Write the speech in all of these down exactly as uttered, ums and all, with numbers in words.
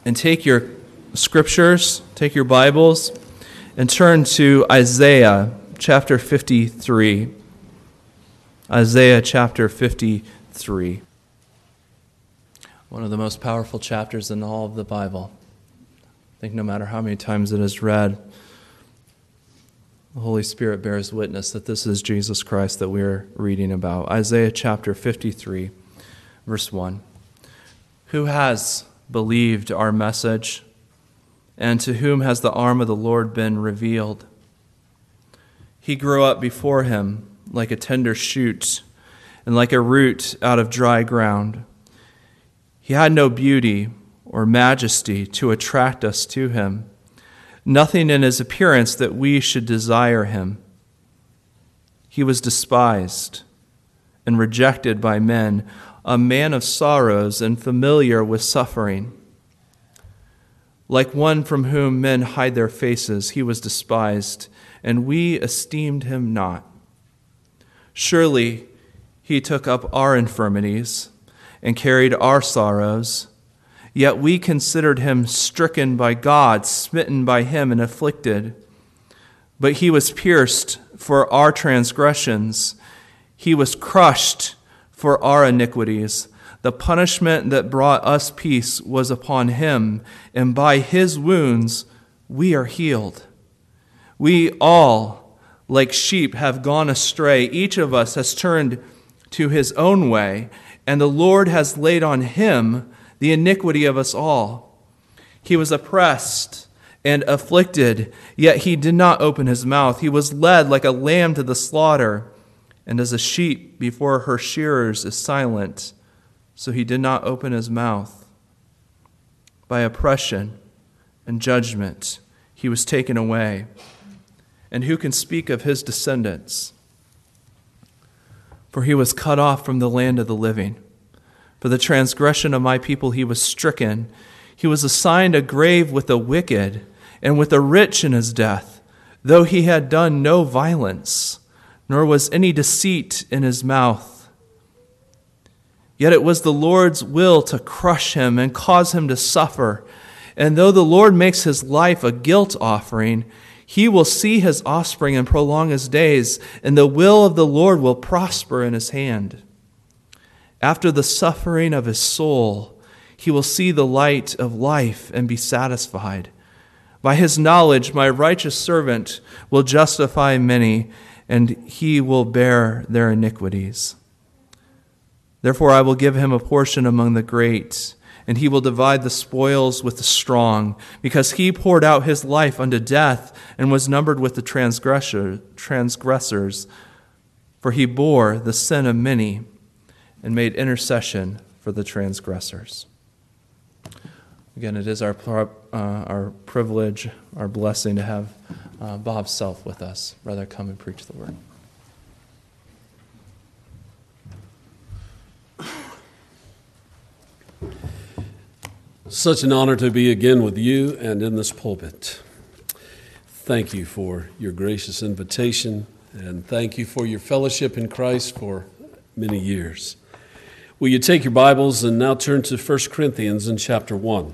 and take your scriptures, take your Bibles, and turn to Isaiah chapter fifty-three. Isaiah chapter fifty-three. One of the most powerful chapters in all of the Bible. I think no matter how many times it is read, the Holy Spirit bears witness that this is Jesus Christ that we are reading about. Isaiah chapter fifty-three, verse one. Who has believed our message, and to whom has the arm of the Lord been revealed? He grew up before him like a tender shoot, and like a root out of dry ground. He had no beauty or majesty to attract us to him, nothing in his appearance that we should desire him. He was despised and rejected by men, a man of sorrows and familiar with suffering. Like one from whom men hide their faces, he was despised, and we esteemed him not. Surely he took up our infirmities and carried our sorrows, yet we considered him stricken by God, smitten by him, and afflicted. But he was pierced for our transgressions, he was crushed for our iniquities. The punishment that brought us peace was upon him, and by his wounds we are healed. We all, like sheep, have gone astray. Each of us has turned to his own way, and the Lord has laid on him the iniquity of us all. He was oppressed and afflicted, yet he did not open his mouth. He was led like a lamb to the slaughter, and as a sheep before her shearers is silent, so he did not open his mouth. By oppression and judgment he was taken away. And who can speak of his descendants? For he was cut off from the land of the living. For the transgression of my people he was stricken. He was assigned a grave with the wicked and with the rich in his death, though he had done no violence, nor was any deceit in his mouth. Yet it was the Lord's will to crush him and cause him to suffer. And though the Lord makes his life a guilt offering, he will see his offspring and prolong his days, and the will of the Lord will prosper in his hand. After the suffering of his soul, he will see the light of life and be satisfied. By his knowledge, my righteous servant will justify many, and he will bear their iniquities. Therefore I will give him a portion among the great, and he will divide the spoils with the strong, because he poured out his life unto death and was numbered with the transgressor, transgressors. For he bore the sin of many and made intercession for the transgressors. Again, it is our uh, our privilege, our blessing to have uh, Bob Self with us. Brother, come and preach the word. Such an honor to be again with you and in this pulpit. Thank you for your gracious invitation, and thank you for your fellowship in Christ for many years. Will you take your Bibles and now turn to First Corinthians in chapter one.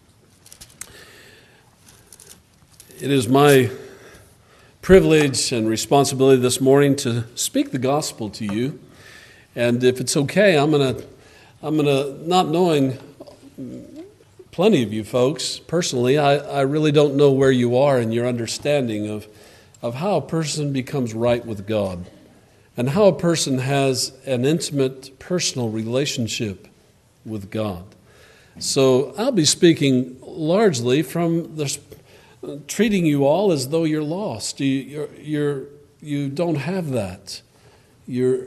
It is my privilege and responsibility this morning to speak the gospel to you. And if it's okay, I'm going to, I'm going to, not knowing plenty of you folks personally, I, I really don't know where you are in your understanding of, of how a person becomes right with God and how a person has an intimate personal relationship with God. So I'll be speaking largely from the treating you all as though you're lost. You, you're, you're, you don't have that. You're,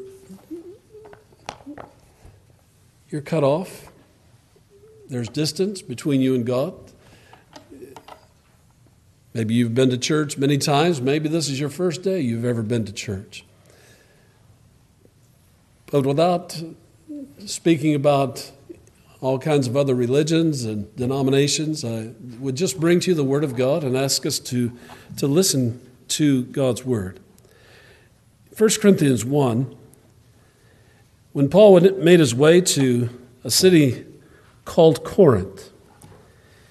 you're cut off. There's distance between you and God. Maybe you've been to church many times. Maybe this is your first day you've ever been to church. But without speaking about all kinds of other religions and denominations, I would just bring to you the Word of God and ask us to, to listen to God's Word. First Corinthians one, when Paul made his way to a city called Corinth,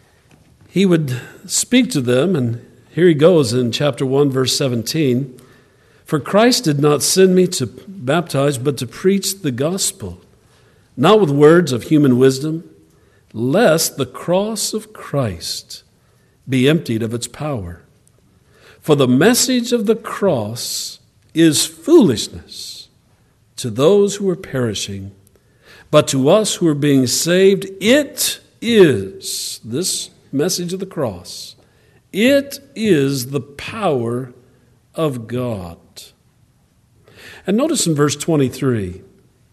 he would speak to them, and here he goes in chapter one, verse seventeen. For Christ did not send me to baptize, but to preach the gospel, not with words of human wisdom, lest the cross of Christ be emptied of its power. For the message of the cross is foolishness to those who are perishing, but to us who are being saved, it is, this message of the cross, it is the power of God. And notice in verse twenty-three,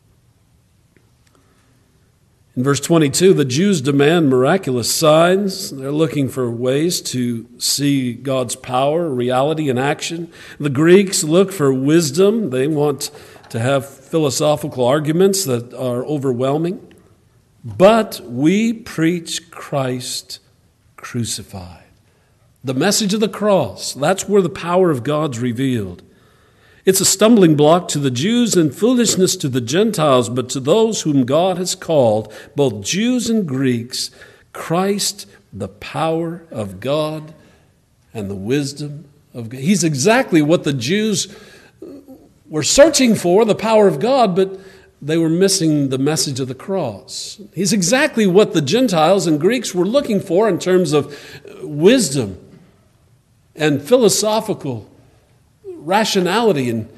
in verse twenty-two, the Jews demand miraculous signs. They're looking for ways to see God's power, reality in action. The Greeks look for wisdom. They want to have philosophical arguments that are overwhelming. But we preach Christ crucified. The message of the cross, that's where the power of God's revealed. It's a stumbling block to the Jews and foolishness to the Gentiles, but to those whom God has called, both Jews and Greeks, Christ, the power of God and the wisdom of God. He's exactly what the Jews were searching for, the power of God, but they were missing the message of the cross. He's exactly what the Gentiles and Greeks were looking for in terms of wisdom and philosophical rationality, and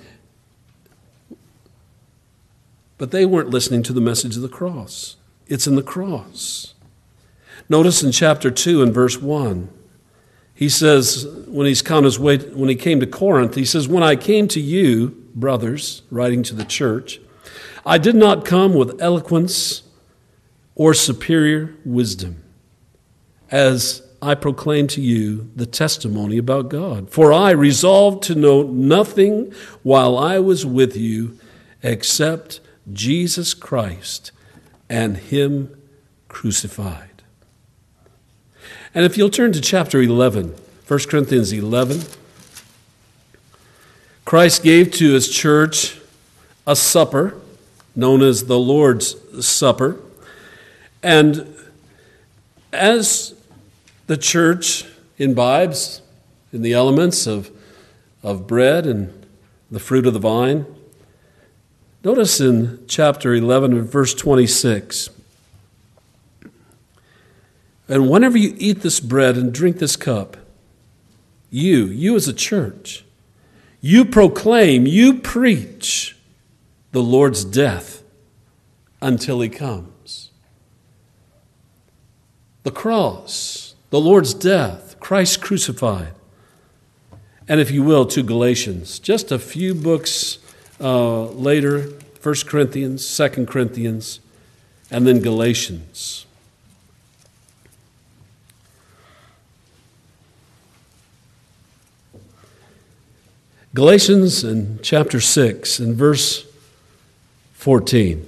but they weren't listening to the message of the cross. It's in the cross. Notice in chapter two and verse one, he says, when he's on his way, when he came to Corinth, he says, when I came to you, brothers, writing to the church, I did not come with eloquence or superior wisdom, as I proclaim to you the testimony about God. For I resolved to know nothing while I was with you except Jesus Christ and Him crucified. And if you'll turn to chapter eleven, First Corinthians eleven, Christ gave to His church a supper known as the Lord's Supper. And as the church imbibes in the elements of, of bread and the fruit of the vine, notice in chapter eleven and verse twenty-six, and whenever you eat this bread and drink this cup, you, you as a church, you proclaim, you preach the Lord's death until He comes. The cross, the Lord's death, Christ crucified. And if you will, to Galatians, just a few books uh, later, First Corinthians, Second Corinthians, and then Galatians. Galatians in chapter six and verse fourteen.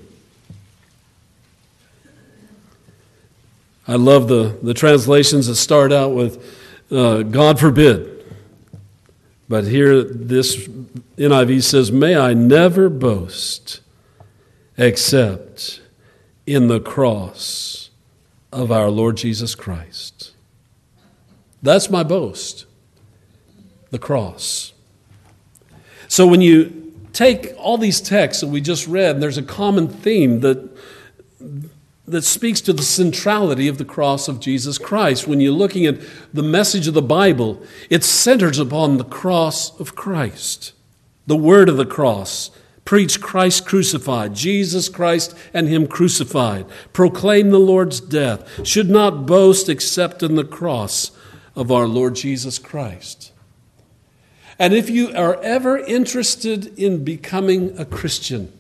I love the, the translations that start out with, uh, God forbid. But here this N I V says, may I never boast except in the cross of our Lord Jesus Christ. That's my boast, the cross. So when you take all these texts that we just read, and there's a common theme that that speaks to the centrality of the cross of Jesus Christ. When you're looking at the message of the Bible, it centers upon the cross of Christ. The word of the cross. Preach Christ crucified, Jesus Christ and Him crucified. Proclaim the Lord's death. Should not boast except in the cross of our Lord Jesus Christ. And if you are ever interested in becoming a Christian,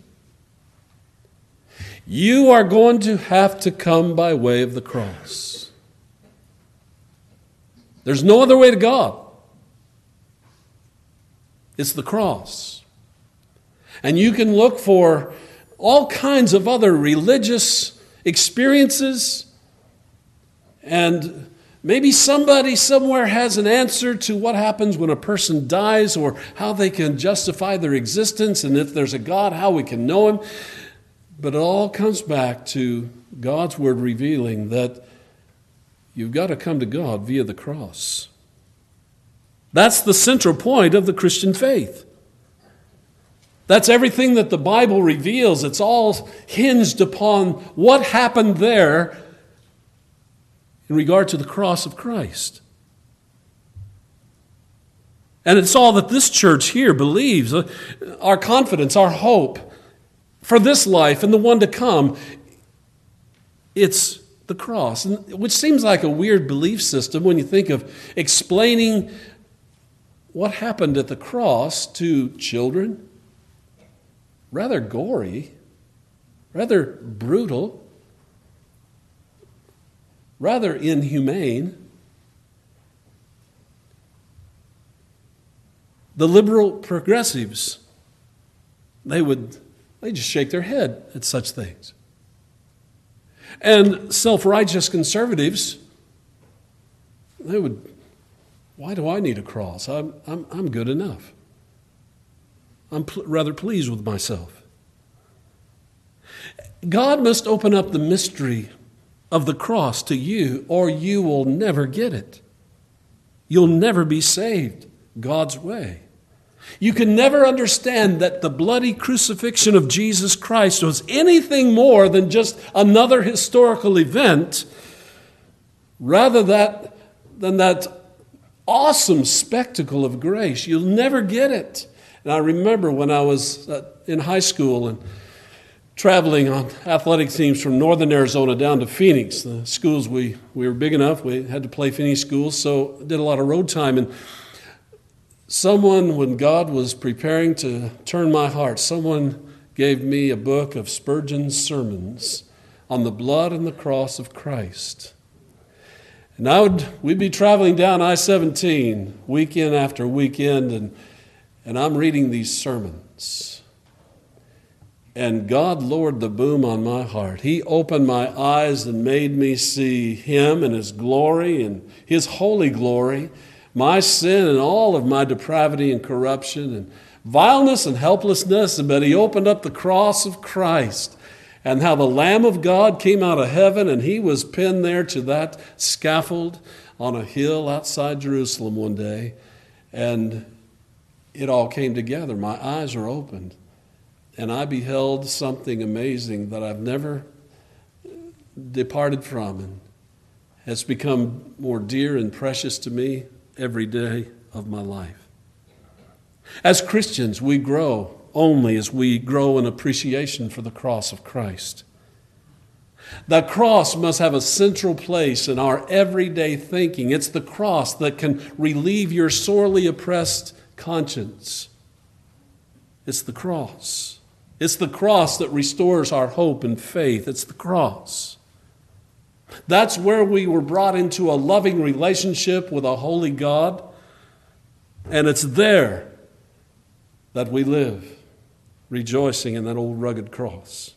you are going to have to come by way of the cross. There's no other way to God. It's the cross. And you can look for all kinds of other religious experiences, and maybe somebody somewhere has an answer to what happens when a person dies, or how they can justify their existence, and if there's a God, how we can know Him. But it all comes back to God's Word revealing that you've got to come to God via the cross. That's the central point of the Christian faith. That's everything that the Bible reveals. It's all hinged upon what happened there in regard to the cross of Christ. And it's all that this church here believes. Our confidence, our hope for this life and the one to come, it's the cross, which seems like a weird belief system when you think of explaining what happened at the cross to children. Rather gory, rather brutal, rather inhumane. The liberal progressives, they would they just shake their head at such things. And self-righteous conservatives, they would, why do I need a cross? I'm, I'm, I'm good enough. I'm pl- rather pleased with myself. God must open up the mystery of the cross to you, or you will never get it. You'll never be saved God's way. You can never understand that the bloody crucifixion of Jesus Christ was anything more than just another historical event, rather that, than that awesome spectacle of grace. You'll never get it. And I remember when I was in high school and traveling on athletic teams from northern Arizona down to Phoenix. The schools, we, we were big enough, we had to play Phoenix schools, so I did a lot of road time. And someone, when God was preparing to turn my heart, someone gave me a book of Spurgeon's sermons on the blood and the cross of Christ. And I would, we'd be traveling down I seventeen weekend after weekend, and And I'm reading these sermons. And God lowered the boom on my heart. He opened my eyes and made me see Him and His glory and His holy glory, my sin and all of my depravity and corruption and vileness and helplessness. But He opened up the cross of Christ and how the Lamb of God came out of heaven and He was pinned there to that scaffold on a hill outside Jerusalem one day. And it all came together. My eyes were opened, and I beheld something amazing that I've never departed from, and has become more dear and precious to me every day of my life. As Christians, we grow only as we grow in appreciation for the cross of Christ. The cross must have a central place in our everyday thinking. It's the cross that can relieve your sorely oppressed conscience. It's the cross. It's the cross that restores our hope and faith. It's the cross. That's where we were brought into a loving relationship with a holy God, and it's there that we live, rejoicing in that old rugged cross.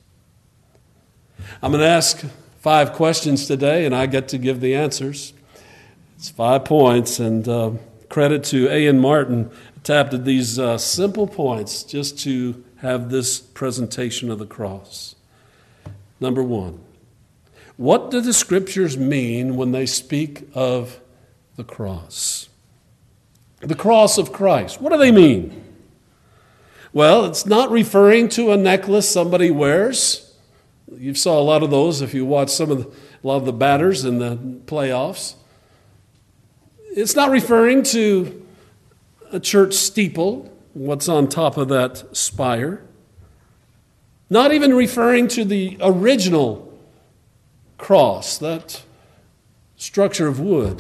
I'm going to ask five questions today, and I get to give the answers. It's five points, and uh, credit to A N Martin tapped at these uh, simple points just to have this presentation of the cross. Number one, what do the Scriptures mean when they speak of the cross? The cross of Christ. What do they mean? Well, it's not referring to a necklace somebody wears. You saw a lot of those if you watch some of the, a lot of the batters in the playoffs. It's not referring to a church steeple, what's on top of that spire. Not even referring to the original cross, that structure of wood.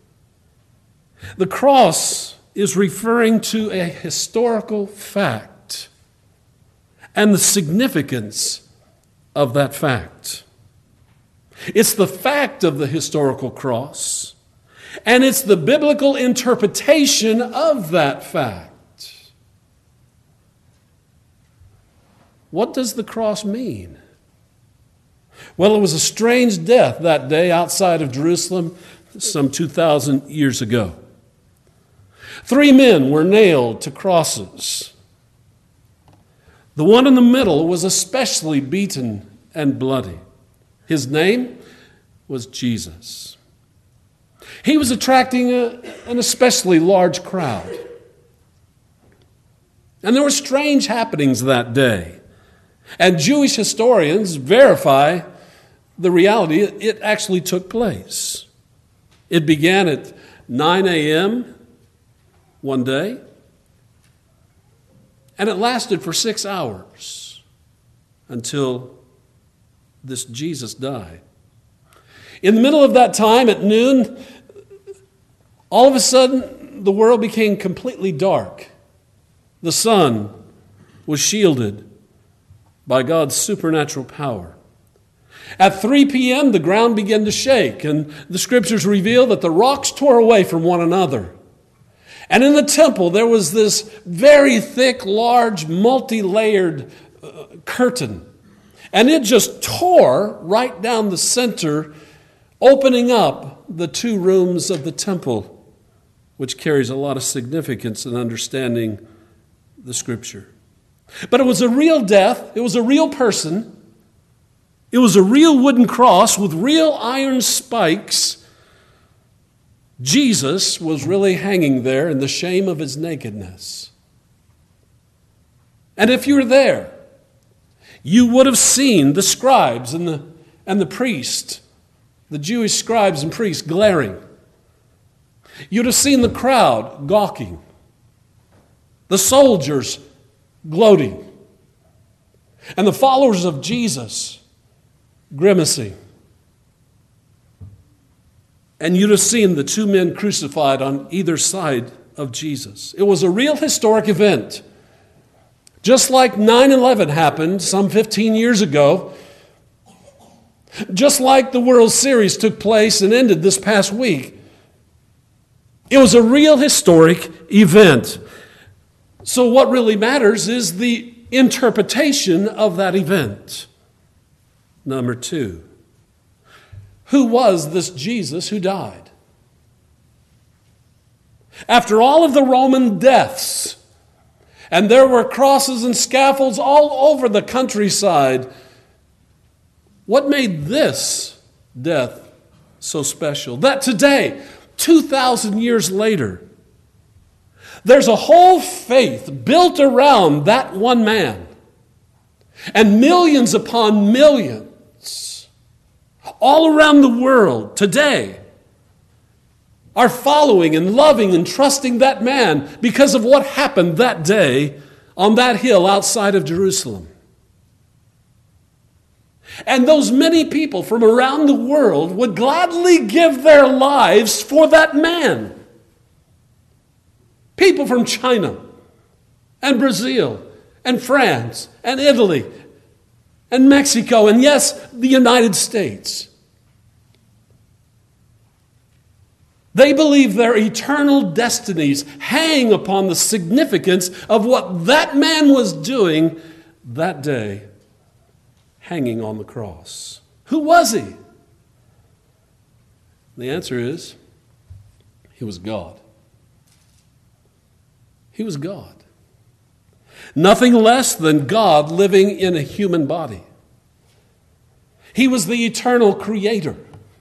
The cross is referring to a historical fact and the significance of that fact. It's the fact of the historical cross, and it's the biblical interpretation of that fact. What does the cross mean? Well, it was a strange death that day outside of Jerusalem some two thousand years ago. Three men were nailed to crosses. The one in the middle was especially beaten and bloody. His name was Jesus. He was attracting a, an especially large crowd. And there were strange happenings that day. And Jewish historians verify the reality. It actually took place. It began at nine a.m. one day, and it lasted for six hours until this Jesus died. In the middle of that time, at noon, all of a sudden, the world became completely dark. The sun was shielded by God's supernatural power. At three p.m., the ground began to shake, and the scriptures reveal that the rocks tore away from one another. And in the temple, there was this very thick, large, multi-layered uh, curtain. And it just tore right down the center, opening up the two rooms of the temple, which carries a lot of significance in understanding the scripture. But it was a real death. It was a real person. It was a real wooden cross with real iron spikes. Jesus was really hanging there in the shame of his nakedness. And if you were there, you would have seen the scribes and the, and the priests, the Jewish scribes and priests glaring. You'd have seen the crowd gawking, the soldiers gloating, and the followers of Jesus grimacing. And you'd have seen the two men crucified on either side of Jesus. It was a real historic event. Just like nine eleven happened some fifteen years ago, just like the World Series took place and ended this past week, it was a real historic event. So what really matters is the interpretation of that event. Number two, who was this Jesus who died? After all of the Roman deaths, and there were crosses and scaffolds all over the countryside, what made this death so special? That today, two thousand years later, there's a whole faith built around that one man. And millions upon millions, all around the world today, are following and loving and trusting that man because of what happened that day on that hill outside of Jerusalem. And those many people from around the world would gladly give their lives for that man. People from China and Brazil and France and Italy and Mexico and, yes, the United States. They believe their eternal destinies hang upon the significance of what that man was doing that day, hanging on the cross. Who was he? The answer is, he was God. He was God. Nothing less than God living in a human body. He was the eternal creator.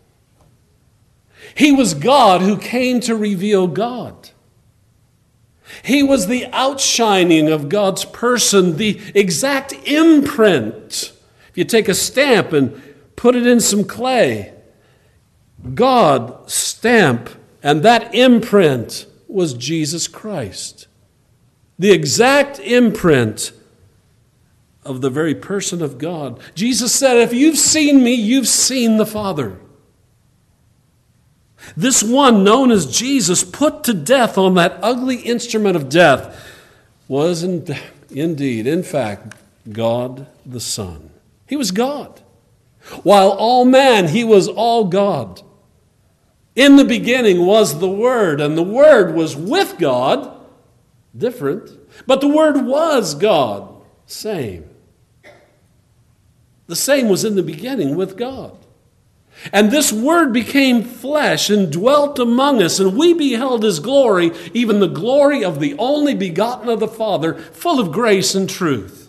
He was God who came to reveal God. He was the outshining of God's person, the exact imprint. If you take a stamp and put it in some clay, God's stamp, and that imprint was Jesus Christ. The exact imprint of the very person of God. Jesus said, if you've seen me, you've seen the Father. This one, known as Jesus, put to death on that ugly instrument of death, was in, indeed, in fact, God the Son. He was God. While all man, he was all God. In the beginning was the Word, and the Word was with God. Different. But the Word was God. Same. The same was in the beginning with God. And this Word became flesh and dwelt among us, and we beheld His glory, even the glory of the only begotten of the Father, full of grace and truth.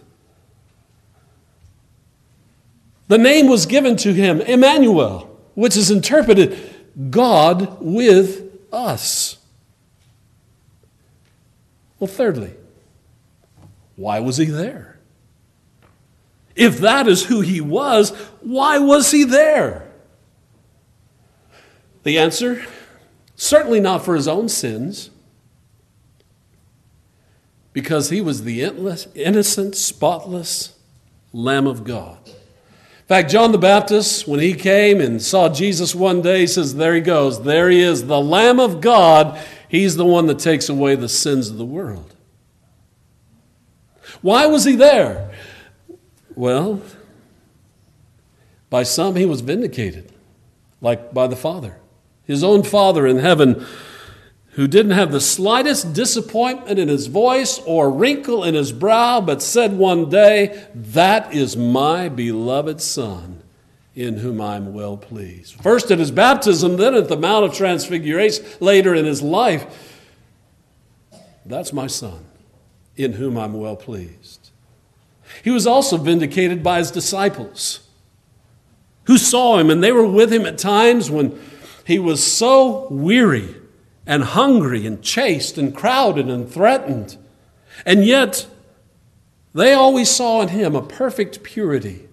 The name was given to Him, Emmanuel, which is interpreted, God with us. Well, thirdly, why was he there? If that is who he was, why was he there? The answer, certainly not for his own sins, because he was the innocent, spotless Lamb of God. In fact, John the Baptist, when he came and saw Jesus one day, he says, there he goes, there he is, the Lamb of God. He's the one that takes away the sins of the world. Why was he there? Well, by some he was vindicated, like by the Father. His own Father in heaven, who didn't have the slightest disappointment in his voice or wrinkle in his brow, but said one day, that is my beloved Son, in whom I'm well pleased. First at his baptism, then at the Mount of Transfiguration, later in his life. That's my Son, in whom I'm well pleased. He was also vindicated by his disciples, who saw him, and they were with him at times when he was so weary and hungry and chased and crowded and threatened. And yet, they always saw in him a perfect purity,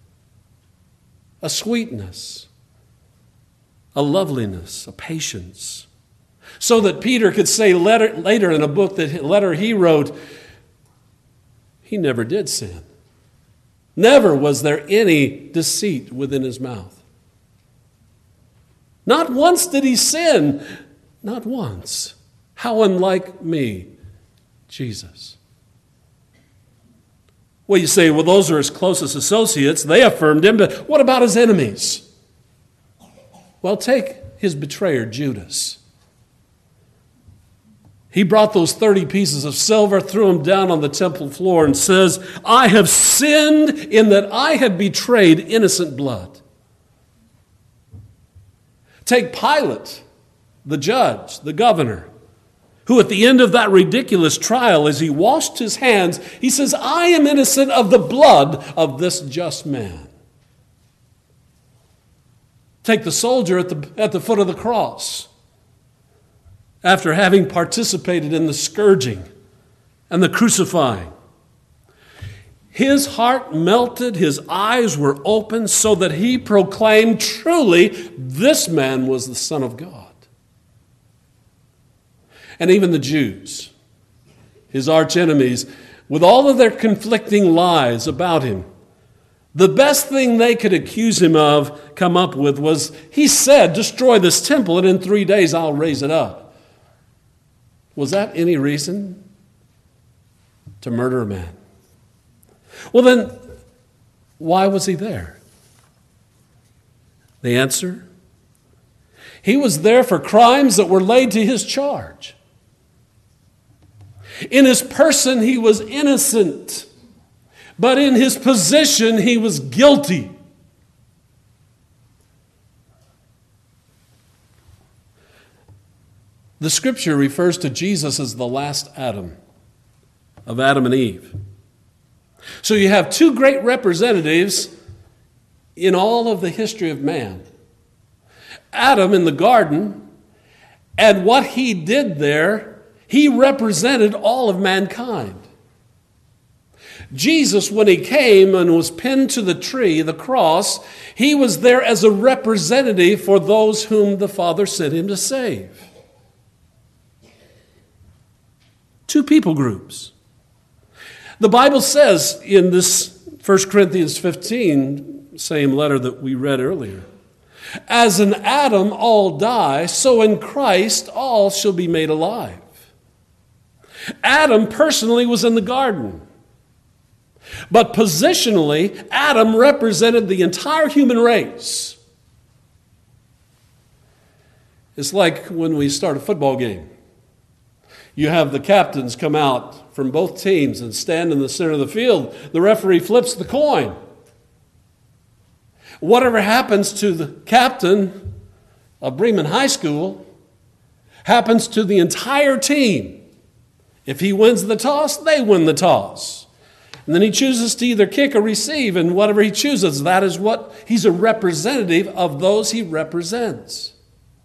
a sweetness, a loveliness, a patience. So that Peter could say later, later in a book, that letter he wrote, he never did sin. Never was there any deceit within his mouth. Not once did he sin. Not once. How unlike me, Jesus. Well, you say, well, those are his closest associates. They affirmed him, but what about his enemies? Well, take his betrayer, Judas. He brought those thirty pieces of silver, threw them down on the temple floor, and says, I have sinned in that I have betrayed innocent blood. Take Pilate, the judge, the governor, who at the end of that ridiculous trial, as he washed his hands, he says, I am innocent of the blood of this just man. Take the soldier at the, at the foot of the cross, after having participated in the scourging and the crucifying. His heart melted, his eyes were opened, so that he proclaimed, truly, this man was the Son of God. And even the Jews, his archenemies, with all of their conflicting lies about him, the best thing they could accuse him of, come up with, was, he said, destroy this temple and in three days I'll raise it up. Was that any reason to murder a man? Well then, why was he there? The answer? He was there for crimes that were laid to his charge. In his person, he was innocent, but in his position, he was guilty. The scripture refers to Jesus as the last Adam, of Adam and Eve. So you have two great representatives in all of the history of man. Adam in the garden, and what he did there, he represented all of mankind. Jesus, when he came and was pinned to the tree, the cross, he was there as a representative for those whom the Father sent him to save. Two people groups. The Bible says in this First Corinthians fifteen, same letter that we read earlier, as in Adam all die, so in Christ all shall be made alive. Adam personally was in the garden. But positionally, Adam represented the entire human race. It's like when we start a football game. You have the captains come out from both teams and stand in the center of the field. The referee flips the coin. Whatever happens to the captain of Bremen High School happens to the entire team. If he wins the toss, they win the toss. And then he chooses to either kick or receive, and whatever he chooses, that is what he's a representative of those he represents.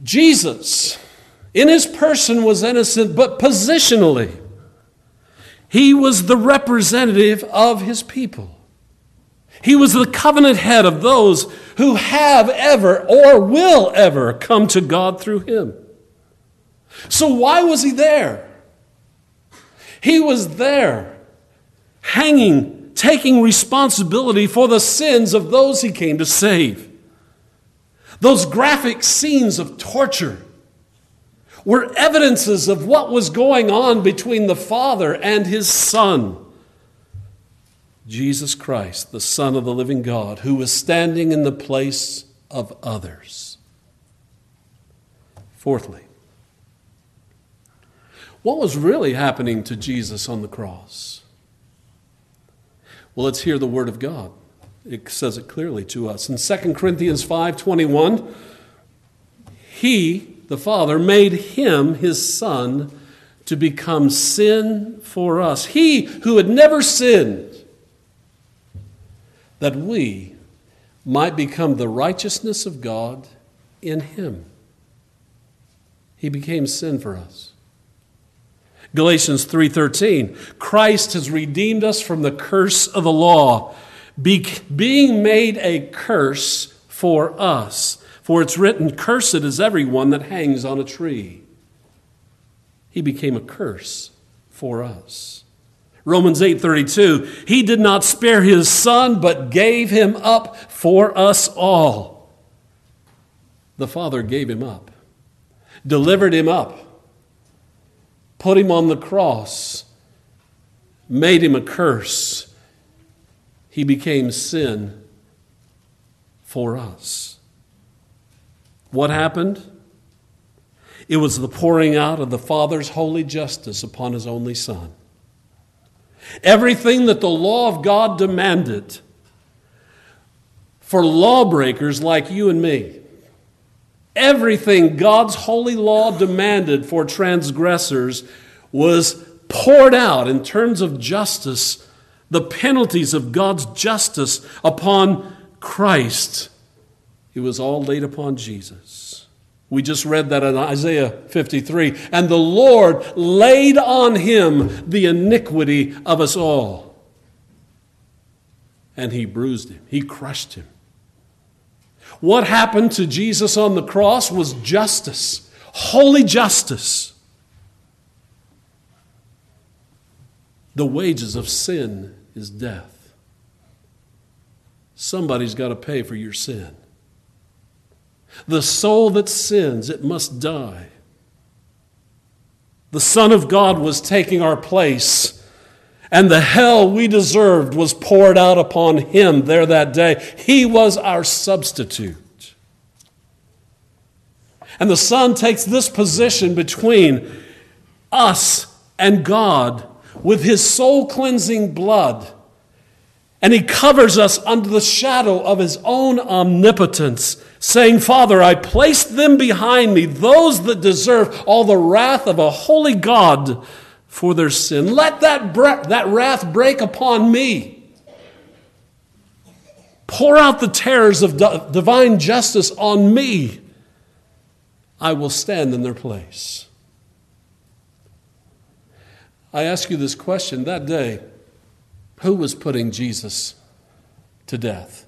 Jesus, in his person, was innocent, but positionally, he was the representative of his people. He was the covenant head of those who have ever or will ever come to God through him. So why was he there? He was there, hanging, taking responsibility for the sins of those he came to save. Those graphic scenes of torture were evidences of what was going on between the Father and his Son, Jesus Christ, the Son of the living God, who was standing in the place of others. Fourthly, what was really happening to Jesus on the cross? Well, let's hear the word of God. It says it clearly to us. In Second Corinthians five twenty-one, he, the Father, made him, his Son, to become sin for us. He who had never sinned, that we might become the righteousness of God in him. He became sin for us. Galatians three thirteen, Christ has redeemed us from the curse of the law, be, being made a curse for us. For it's written, cursed is everyone that hangs on a tree. He became a curse for us. Romans eight thirty-two, he did not spare his Son, but gave him up for us all. The Father gave him up, delivered him up, put him on the cross, made him a curse. He became sin for us. What happened? It was the pouring out of the Father's holy justice upon his only Son. Everything that the law of God demanded for lawbreakers like you and me, everything God's holy law demanded for transgressors was poured out in terms of justice, the penalties of God's justice upon Christ. It was all laid upon Jesus. We just read that in Isaiah fifty-three. And the Lord laid on him the iniquity of us all. And he bruised him. He crushed him. What happened to Jesus on the cross was justice, holy justice. The wages of sin is death. Somebody's got to pay for your sin. The soul that sins, it must die. The Son of God was taking our place, and the hell we deserved was poured out upon him there that day. He was our substitute. And the Son takes this position between us and God with his soul-cleansing blood. And he covers us under the shadow of his own omnipotence, saying, Father, I place them behind me, those that deserve all the wrath of a holy God for their sin. Let that, bre- that wrath break upon me. Pour out the terrors of d- divine justice on me. I will stand in their place. I ask you this question that day. Who was putting Jesus to death?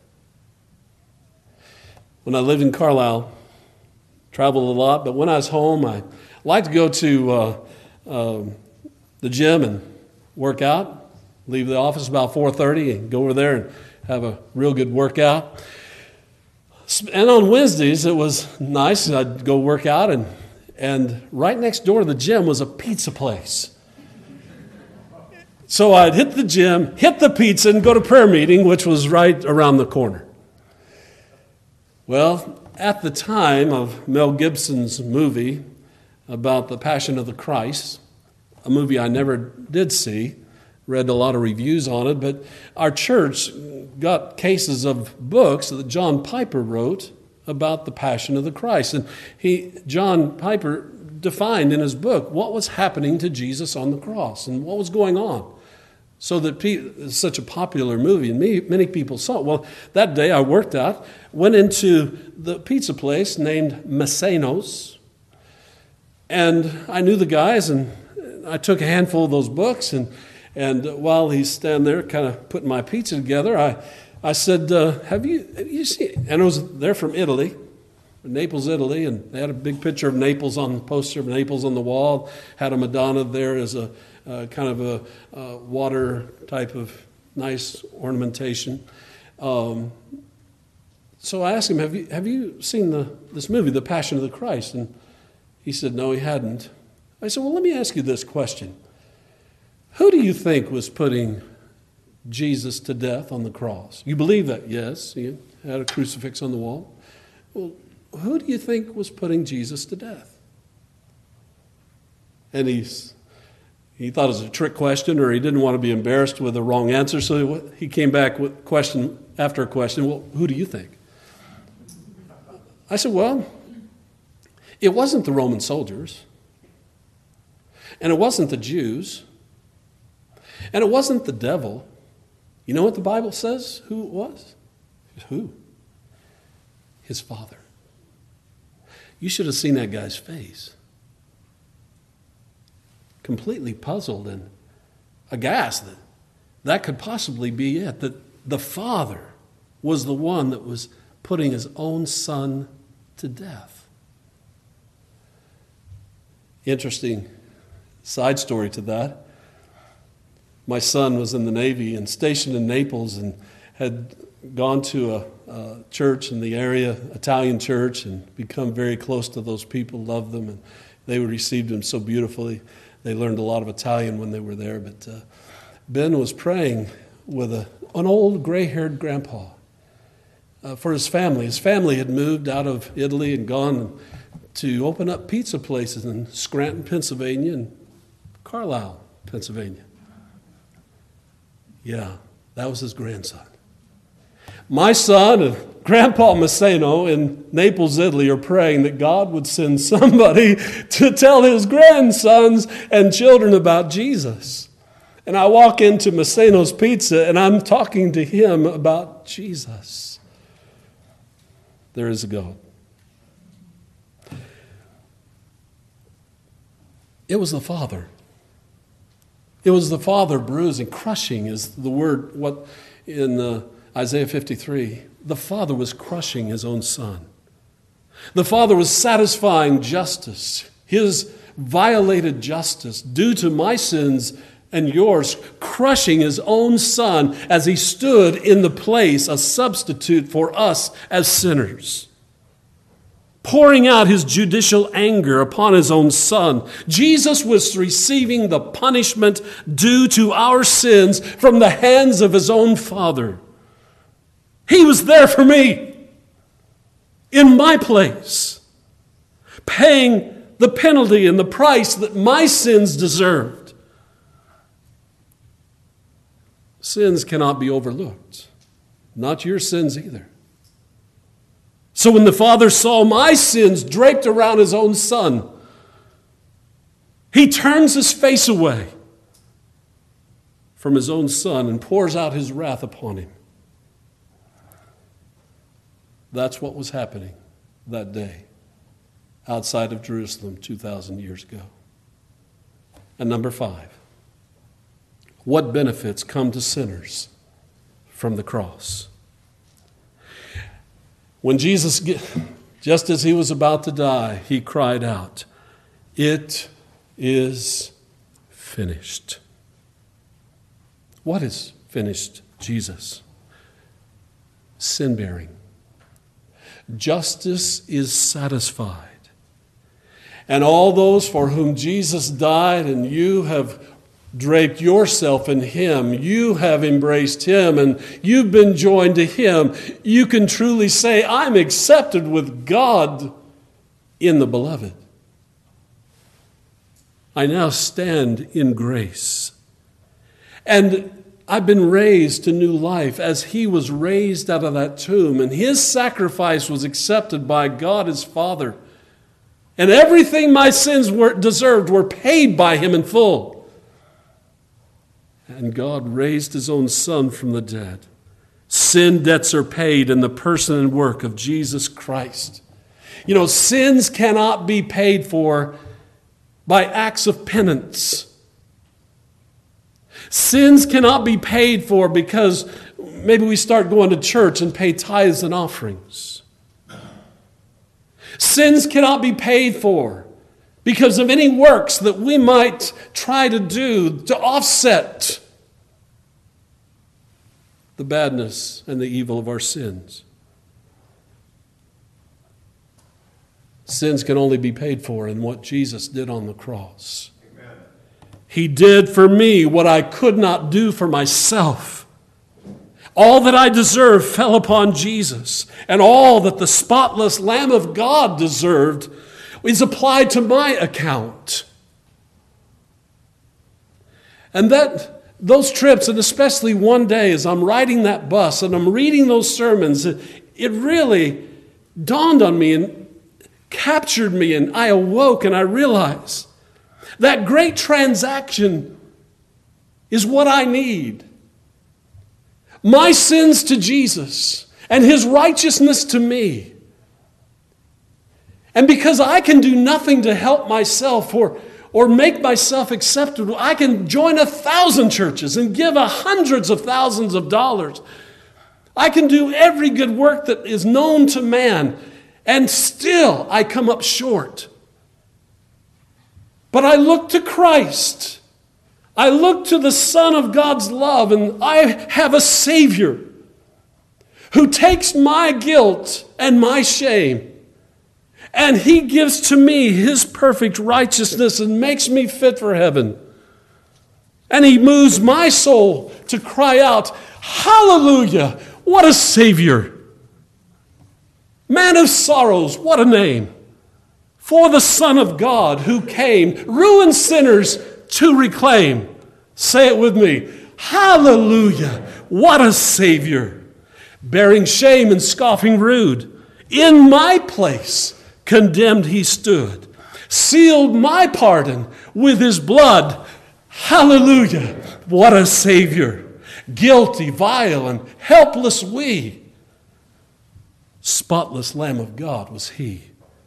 When I lived in Carlisle, traveled a lot, but when I was home, I liked to go to uh, uh, the gym and work out. Leave the office about four thirty and go over there and have a real good workout. And on Wednesdays, it was nice. I'd go work out, and, and right next door to the gym was a pizza place. So I'd hit the gym, hit the pizza, and go to prayer meeting, which was right around the corner. Well, at the time of Mel Gibson's movie about the Passion of the Christ, a movie I never did see, read a lot of reviews on it, but our church got cases of books that John Piper wrote about the Passion of the Christ. And he, John Piper defined in his book what was happening to Jesus on the cross and what was going on So that pe- it's such a popular movie, and me, many people saw it. Well, that day I worked out, went into the pizza place named Massenos, and I knew the guys, and I took a handful of those books, and and while he's standing there kind of putting my pizza together, I I said, uh, have you have you seen, and it was, they're from Italy, Naples, Italy, and they had a big picture of Naples on the poster of Naples on the wall, had a Madonna there as a uh, kind of a uh, water type of nice ornamentation. Um, so I asked him, have you have you seen the this movie, The Passion of the Christ? And he said, no, he hadn't. I said, well, let me ask you this question. Who do you think was putting Jesus to death on the cross? You believe that? Yes, he had a crucifix on the wall. Well, who do you think was putting Jesus to death? And he's, he thought it was a trick question, or he didn't want to be embarrassed with the wrong answer, so he came back with question after a question. Well, who do you think? I said, well, it wasn't the Roman soldiers, and it wasn't the Jews, and it wasn't the devil. You know what the Bible says who it was? Who? His Father. You should have seen that guy's face. Completely puzzled and aghast that that could possibly be it, that the Father was the one that was putting his own Son to death. Interesting side story to that. My son was in the Navy and stationed in Naples and had gone to a, a church in the area, Italian church, and become very close to those people, loved them, and they received him so beautifully. They learned a lot of Italian when they were there. But uh, Ben was praying with a, an old gray-haired grandpa uh, for his family. His family had moved out of Italy and gone to open up pizza places in Scranton, Pennsylvania, and Carlisle, Pennsylvania. Yeah, that was his grandson. My son and Grandpa Masseno in Naples, Italy, are praying that God would send somebody to tell his grandsons and children about Jesus. And I walk into Masseno's Pizza and I'm talking to him about Jesus. There is a God. It was the Father. It was the Father bruising, crushing is the word, what in uh, Isaiah fifty-three, the Father was crushing his own Son. The Father was satisfying justice, his violated justice due to my sins and yours, crushing his own Son as he stood in the place, a substitute for us as sinners, pouring out his judicial anger upon his own Son. Jesus was receiving the punishment due to our sins from the hands of his own Father. He was there for me, in my place, paying the penalty and the price that my sins deserved. Sins cannot be overlooked, not your sins either. So when the Father saw my sins draped around his own Son, he turns his face away from his own Son and pours out his wrath upon him. That's what was happening that day outside of Jerusalem two thousand years ago. And number five, what benefits come to sinners from the cross? When Jesus, just as he was about to die, he cried out, "It is finished." What is finished, Jesus? Sin-bearing. Justice is satisfied. And all those for whom Jesus died and you have draped yourself in him, you have embraced him and you've been joined to him, you can truly say, I'm accepted with God in the beloved. I now stand in grace. And I've been raised to new life as he was raised out of that tomb, and his sacrifice was accepted by God his Father. And everything my sins were deserved were paid by him in full. and God raised his own Son from the dead. Sin debts are paid in the person and work of Jesus Christ. You know, sins cannot be paid for by acts of penance. Sins cannot be paid for because maybe we start going to church and pay tithes and offerings. Sins cannot be paid for because of any works that we might try to do to offset the badness and the evil of our sins. Sins can only be paid for in what Jesus did on the cross. Amen. He did for me what I could not do for myself. All that I deserved fell upon Jesus, and all that the spotless Lamb of God deserved is applied to my account. And that those trips, and especially one day as I'm riding that bus and I'm reading those sermons, it, it really dawned on me and captured me, and I awoke and I realized that great transaction is what I need. My sins to Jesus and his righteousness to me. And because I can do nothing to help myself or, or make myself acceptable, I can join a thousand churches and give a hundreds of thousands of dollars. I can do every good work that is known to man, and still I come up short. But I look to Christ. I look to the Son of God's love, and I have a Savior who takes my guilt and my shame, and he gives to me his perfect righteousness and makes me fit for heaven. And he moves my soul to cry out, hallelujah, what a Savior. Man of sorrows, what a name. For the Son of God who came, ruined sinners to reclaim. Say it with me. Hallelujah, what a Savior. Bearing shame and scoffing rude. In my place condemned he stood. Sealed my pardon with his blood. Hallelujah, what a Savior. Guilty, vile, and helpless we. Spotless Lamb of God was he.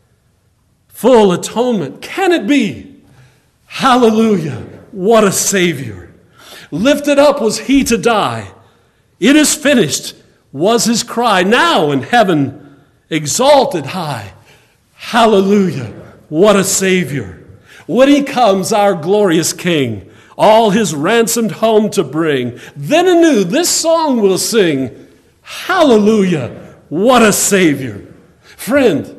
Full atonement, can it be? Hallelujah, what a Savior. Lifted up was he to die. It is finished was his cry. Now in heaven, exalted high. Hallelujah, what a Savior. When he comes, our glorious King, all his ransomed home to bring, then anew this song we'll sing. Hallelujah, what a Savior. Friend,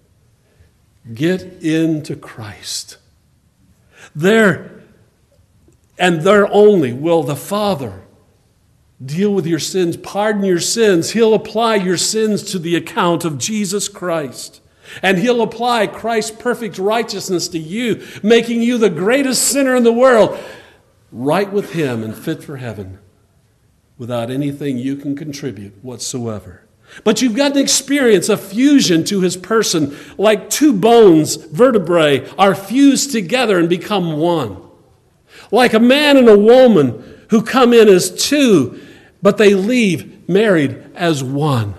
get into Christ. There and there only will the Father deal with your sins, pardon your sins. He'll apply your sins to the account of Jesus Christ. And he'll apply Christ's perfect righteousness to you, making you the greatest sinner in the world, right with him and fit for heaven, without anything you can contribute whatsoever. But you've got to experience a fusion to his person, like two bones, vertebrae, are fused together and become one. Like a man and a woman who come in as two, but they leave married as one.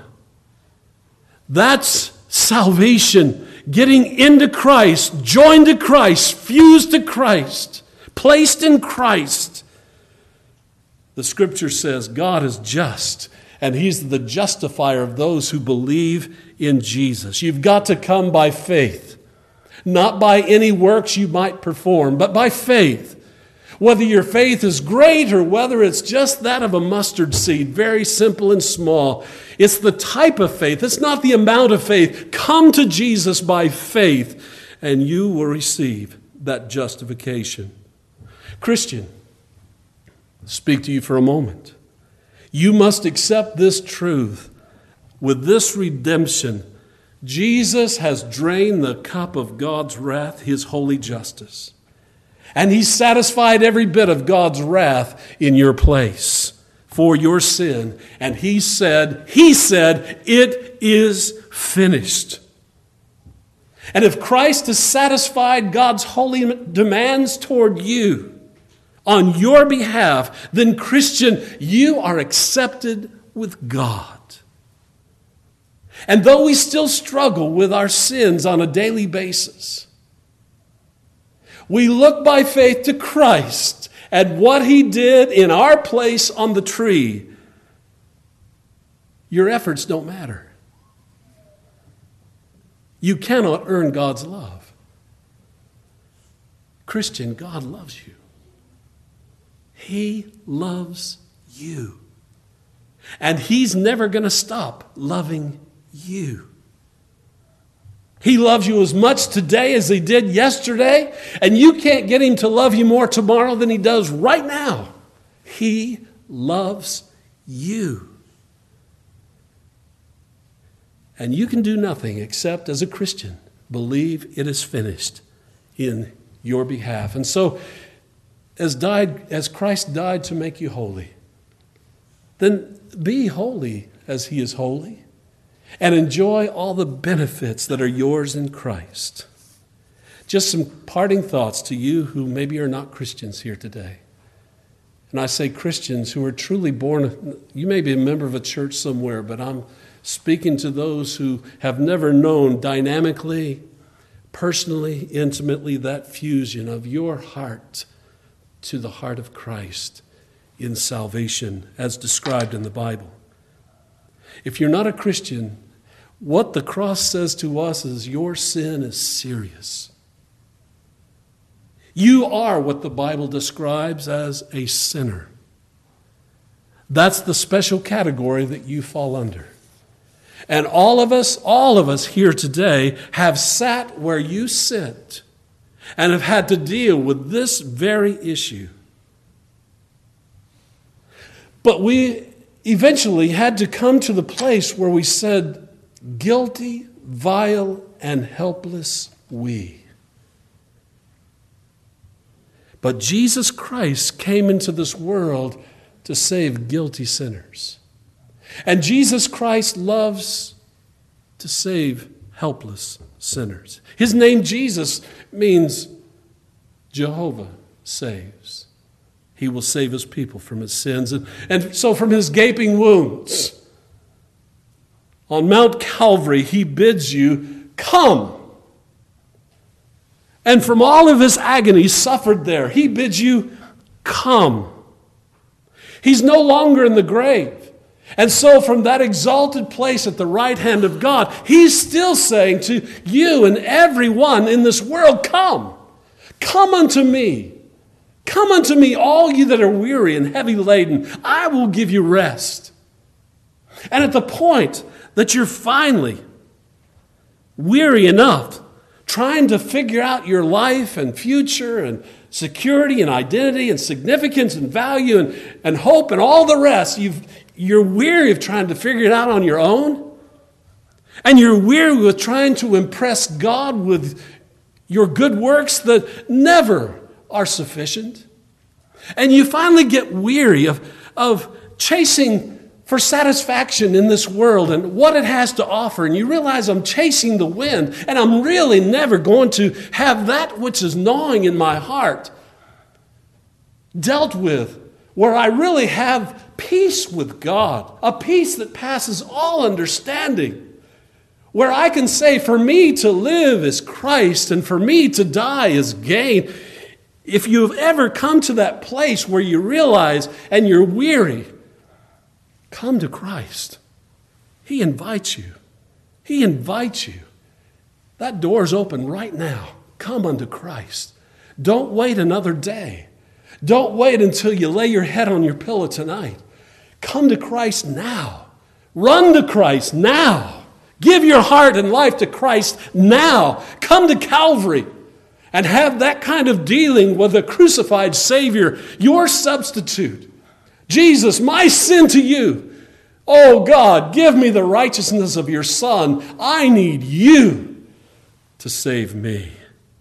That's salvation, getting into Christ, joined to Christ, fused to Christ, placed in Christ. The scripture says God is just, and he's the justifier of those who believe in Jesus. You've got to come by faith, not by any works you might perform, but by faith. Whether your faith is great or whether it's just that of a mustard seed, very simple and small. It's the type of faith. It's not the amount of faith. Come to Jesus by faith, and you will receive that justification. Christian, speak to you for a moment. You must accept this truth. With this redemption, Jesus has drained the cup of God's wrath, his holy justice. And he satisfied every bit of God's wrath in your place for your sin. And he said, he said, it is finished. And if Christ has satisfied God's holy demands toward you on your behalf, then Christian, you are accepted with God. And though we still struggle with our sins on a daily basis, we look by faith to Christ at what He did in our place on the tree. Your efforts don't matter. You cannot earn God's love. Christian, God loves you. He loves you. And He's never going to stop loving you. He loves you as much today as He did yesterday, and you can't get Him to love you more tomorrow than He does right now. He loves you. And you can do nothing except, as a Christian, believe it is finished in your behalf. And so, as died, as Christ died to make you holy, then be holy as He is holy, and enjoy all the benefits that are yours in Christ. Just some parting thoughts to you who maybe are not Christians here today. And I say Christians who are truly born, you may be a member of a church somewhere, but I'm speaking to those who have never known dynamically, personally, intimately that fusion of your heart to the heart of Christ in salvation as described in the Bible. If you're not a Christian, what the cross says to us is your sin is serious. You are what the Bible describes as a sinner. That's the special category that you fall under. And all of us, all of us here today have sat where you sit and have had to deal with this very issue. But we eventually had to come to the place where we said, guilty, vile, and helpless we. But Jesus Christ came into this world to save guilty sinners. And Jesus Christ loves to save helpless sinners. His name, Jesus, means Jehovah saves. He will save His people from His sins. And, and so from His gaping wounds on Mount Calvary, He bids you, come. And from all of His agony suffered there, He bids you, come. He's no longer in the grave. And so from that exalted place at the right hand of God, He's still saying to you and everyone in this world, come. Come unto me. Come unto me, all you that are weary and heavy laden. I will give you rest. And at the point that you're finally weary enough, trying to figure out your life and future and security and identity and significance and value and, and hope and all the rest, you've You're weary of trying to figure it out on your own. And you're weary with trying to impress God with your good works that never are sufficient. And you finally get weary of, of chasing for satisfaction in this world and what it has to offer. And you realize I'm chasing the wind and I'm really never going to have that which is gnawing in my heart dealt with, where I really have peace with God, a peace that passes all understanding, where I can say, for me to live is Christ and for me to die is gain. If you've ever come to that place where you realize and you're weary, come to Christ. He invites you. He invites you. That door's open right now. Come unto Christ. Don't wait another day. Don't wait until you lay your head on your pillow tonight. Come to Christ now. Run to Christ now. Give your heart and life to Christ now. Come to Calvary and have that kind of dealing with a crucified Savior, your substitute. Jesus, my sin to you. Oh God, give me the righteousness of your Son. I need you to save me.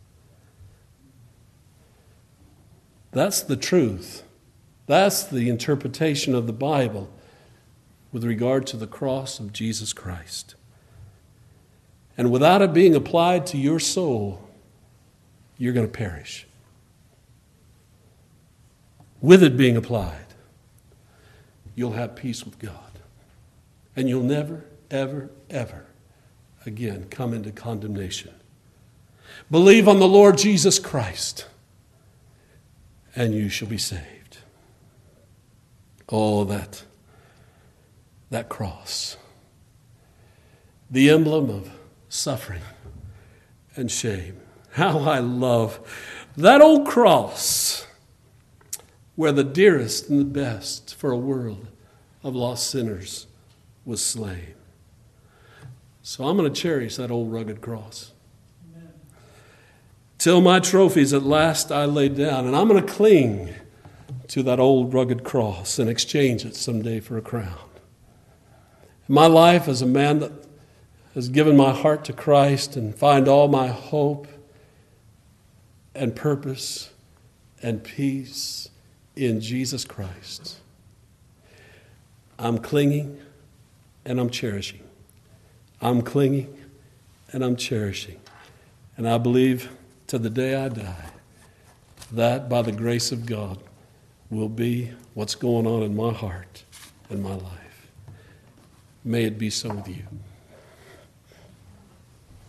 That's the truth. That's the interpretation of the Bible with regard to the cross of Jesus Christ. And without it being applied to your soul, you're going to perish. with it being applied, you'll have peace with God. And you'll never, ever, ever again come into condemnation. Believe on the Lord Jesus Christ, and you shall be saved. Oh, that, that cross, the emblem of suffering and shame. How I love that old cross where the dearest and the best for a world of lost sinners was slain. So I'm going to cherish that old rugged cross. Amen. Till my trophies at last I lay down, and I'm going to cling to that old rugged cross and exchange it someday for a crown. My life as a man that has given my heart to Christ and find all my hope and purpose and peace in Jesus Christ. I'm clinging and I'm cherishing. I'm clinging and I'm cherishing. And I believe to the day I die, that by the grace of God will be what's going on in my heart and my life. May it be so with you.